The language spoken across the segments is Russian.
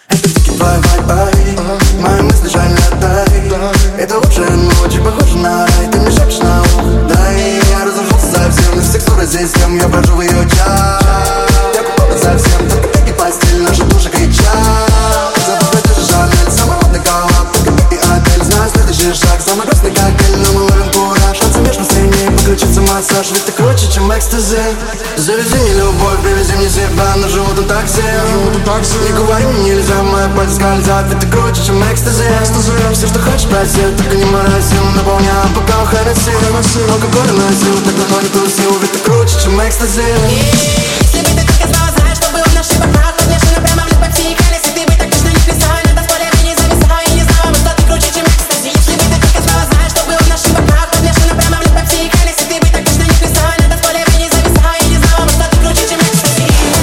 Это тики бай-бай-бай, мои мысли жаль отдай. Это лучшая ночь, похожа на рай. Ты мне шепчешь на ухо, дай. Я разошелся совсем, из всех ссор здесь с кем я брожу в ее час. Я купала совсем, только ты и постель, наши души кричат. Забавно держи Жанель, самый модный коллаб, только ты и отель. Знаю следующий шаг, самый грустный коктейль, но мы ловим кураж. От замеш настроение, подключится массаж, ведь ты круче, чем экстази. Завези мне любовь, привези мне себя на желтом такси. Не говори мне нельзя, мои пальцы скользят, ведь ты круче, чем экстази. Все, что хочешь, проси, только не морози, наполняй бокал Хеннесси. Алкоголь носил, так давно не тусил, ведь ты круче, чем экстази. Если бы ты только знала, знаешь, что было в наших боках, поднежно прямо в любовь финикали. Если ты бы так точно не плясала, на танцполе бы не зависала и не знала бы, что ты круче, чем экстази. Если бы ты только знала, знаешь, что было в наших боках, поднежно прямо в любовь финикали. Если ты бы так точно не плясала, на танцполе бы не зависала и не знала бы, что ты круче, чем экстази.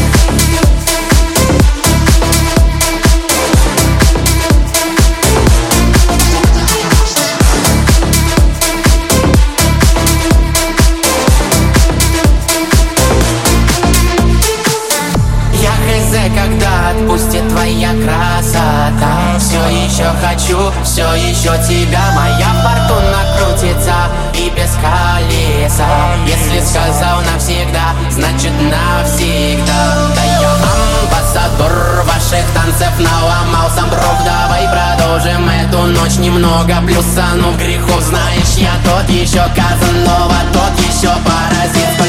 Когда отпустит твоя красота, все еще хочу, все еще тебя. Моя фортуна крутится и без колеса. Если сказал навсегда, значит навсегда. Да я амбассадор ваших танцев, наломал сам дров. Давай продолжим эту ночь немного плюсанув грехов. Знаешь, я тот еще Казанова, тот еще паразит.